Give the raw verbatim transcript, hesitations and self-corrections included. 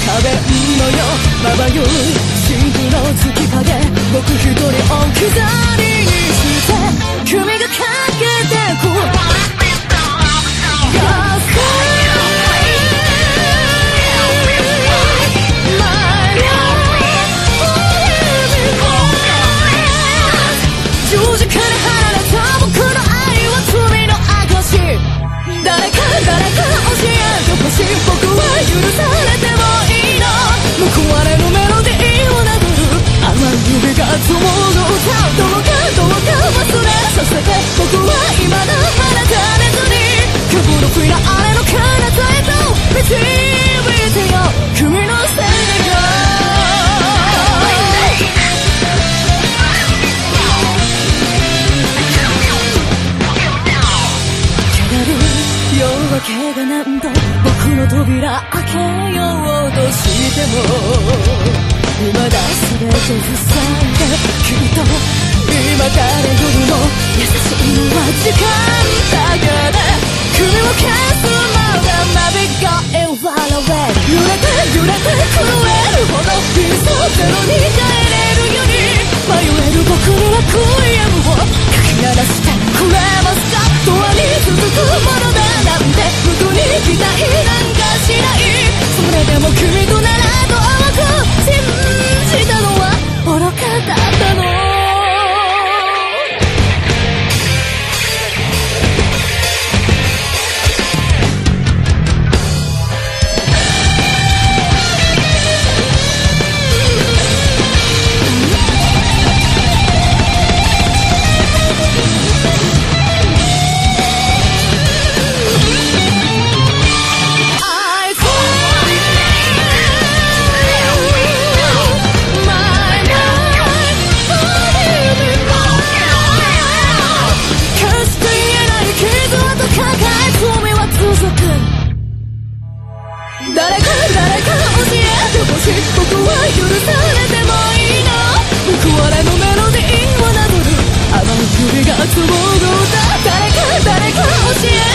壁のよまばゆいシンクの月影僕一人置き去りにして君がかけてく僕は許されてもいいの報われのメロディーをなぞる甘い指が友の歌どうかどうか忘れさせて僕は未だ放たれずに曲のフィナーレの彼方へと導いてよ君のせいが夜明けが何度僕の扉開けようとしても未だ全て塞いできっと今誰よりも優しいのは時間だけで首を消すまでナビが笑われ揺れて揺れて震えるほど理想ゼロに帰れるように迷える僕のレクイエムをかき鳴らしてくれますかドアに続くものだなんて僕に期待なんかしないそれでも君とならと甘く信じたのは愚かだったの誰か誰か教えてほしい僕は許されてもいいの報われのメロディーをなぞる甘い指が紡ぐ歌誰か誰か教えて